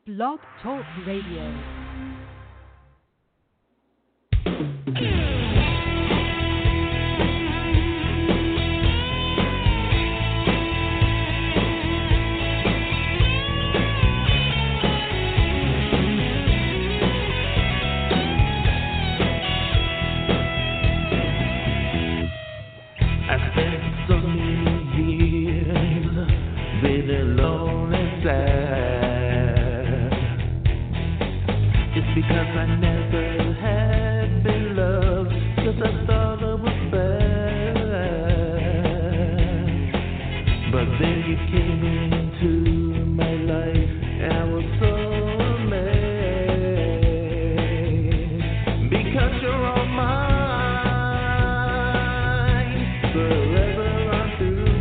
Blog Talk Radio. Because I never had been loved, just I thought it was bad. But then you came into my life, and I was so amazed. Because you're all mine, forever on through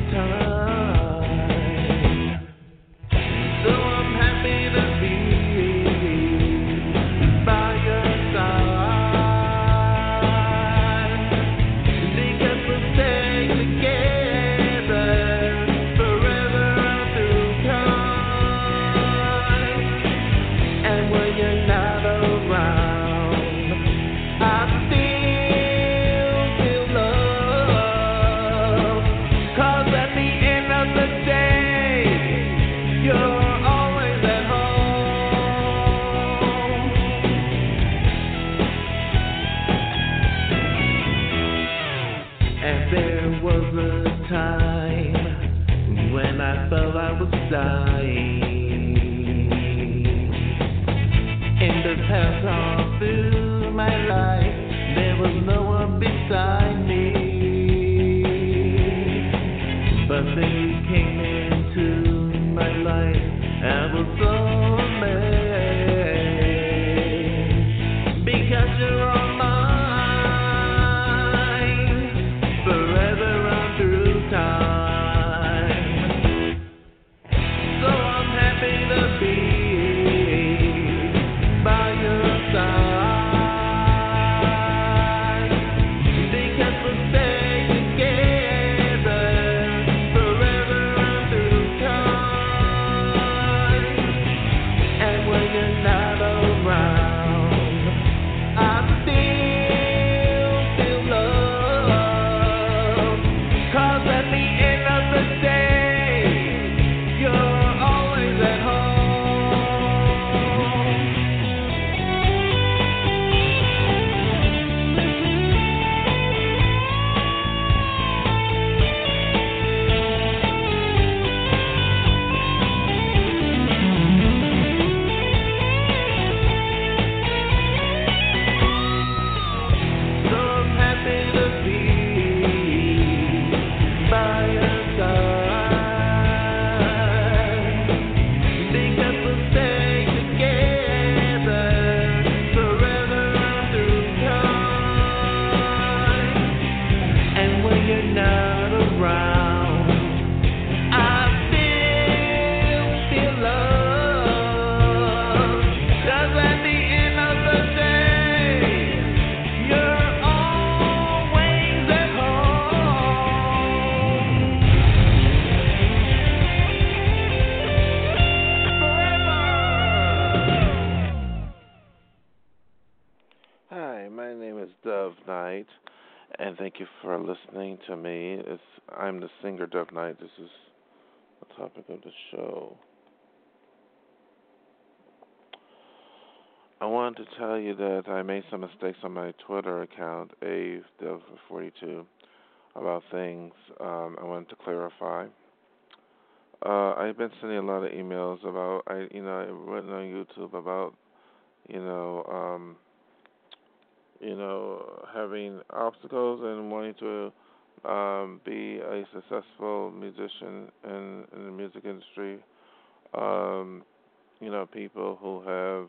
time. So I'm happy to be dying. In the past all through my life, there was no one beside me. But then you came into my life, I was so amazed. Because you're all mine, forever on through time. And thank you for listening to me. I'm the singer Dove Knight. This is the topic of the show. I wanted to tell you that I made some mistakes on my Twitter account, AveDove42, about things I wanted to clarify. I've been sending a lot of emails about, I've written on YouTube about, having obstacles and wanting to be a successful musician in the music industry. People who have,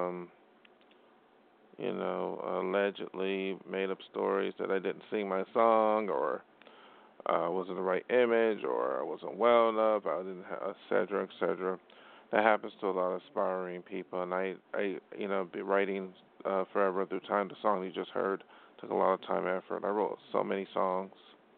allegedly made up stories that I didn't sing my song, or wasn't the right image, or I wasn't well enough, I didn't have, et cetera, et cetera. That happens to a lot of aspiring people, and I be writing Forever Through Time. The song you just heard took a lot of time and effort. I wrote so many songs,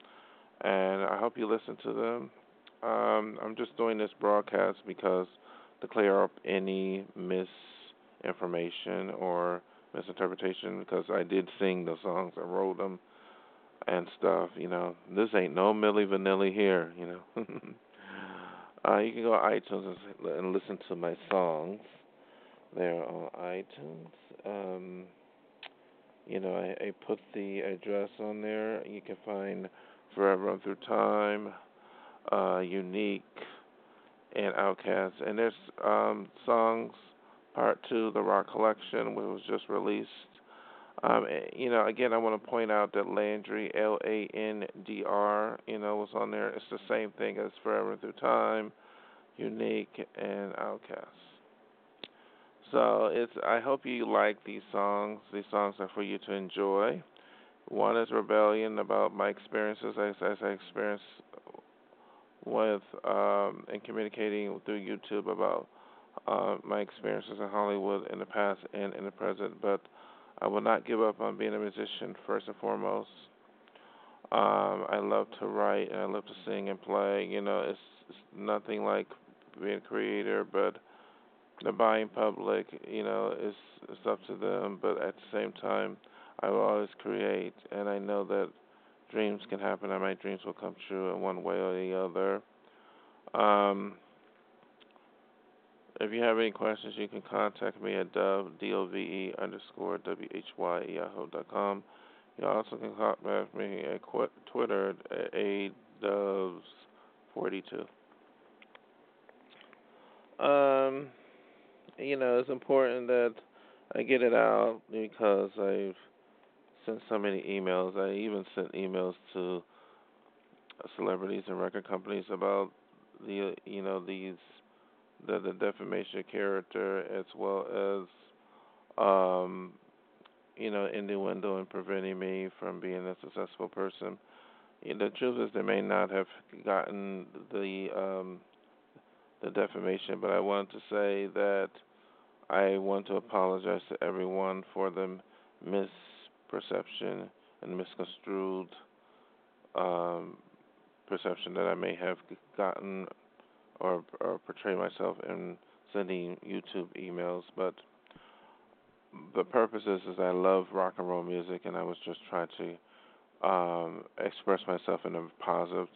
and I hope you listen to them. I'm just doing this broadcast because to clear up any misinformation or misinterpretation, because I did sing the songs, I wrote them and stuff. This ain't no Milli Vanilli here. You can go to iTunes and listen to my songs. They're on iTunes. I put the address on there. You can find Forever and Through Time, Unique, and Outcast. And there's songs, Part 2, The Rock Collection, which was just released. Again, I want to point out that Landry, Landr, was on there. It's the same thing as Forever and Through Time, Unique, and Outcast. So I hope you like these songs. These songs are for you to enjoy. One is Rebellion, about my experiences as I experienced with and communicating through YouTube about my experiences in Hollywood in the past and in the present. But I will not give up on being a musician first and foremost. I love to write and I love to sing and play. It's nothing like being a creator, but the buying public, it's up to them. But at the same time, I will always create, and I know that dreams can happen, and my dreams will come true in one way or the other. If you have any questions, you can contact me at Dove, DOVE_WHY@yahoo.com. You also can contact me at Twitter at ADoves42. It's important that I get it out because I've sent so many emails. I even sent emails to celebrities and record companies about the defamation of character, as well as innuendo and preventing me from being a successful person. The truth is, they may not have gotten the defamation, but I wanted to say that I want to apologize to everyone for the misperception and misconstrued perception that I may have gotten or portray myself in sending YouTube emails. But the purpose is I love rock and roll music, and I was just trying to express myself in a positive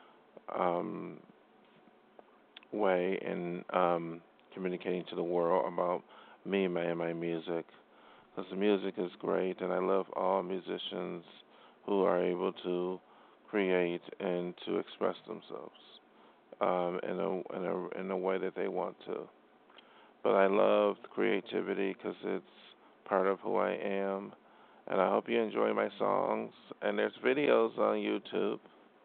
way in communicating to the world about me and my music, because the music is great, and I love all musicians who are able to create and to express themselves in a way that they want to. But I love creativity because it's part of who I am, and I hope you enjoy my songs. And there's videos on YouTube,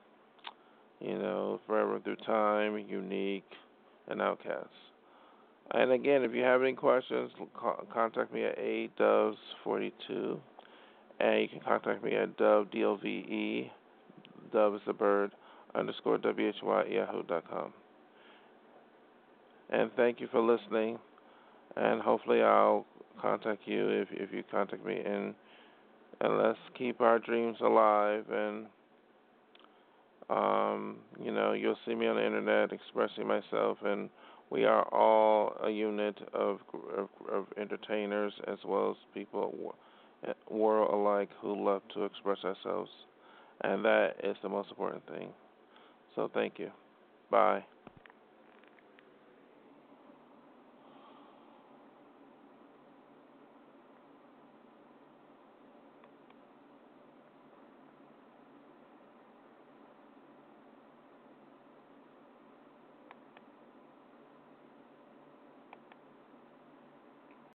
Forever Through Time, Unique, and Outcast. And again, if you have any questions, contact me at adoves42, and you can contact me at Dove, DOVE, Dove is the bird, _WHY@yahoo.com. And thank you for listening, and hopefully I'll contact you if you contact me, and let's keep our dreams alive. And you'll see me on the internet expressing myself, and we are all a unit of entertainers, as well as people world alike who love to express ourselves, and that is the most important thing. So thank you. Bye.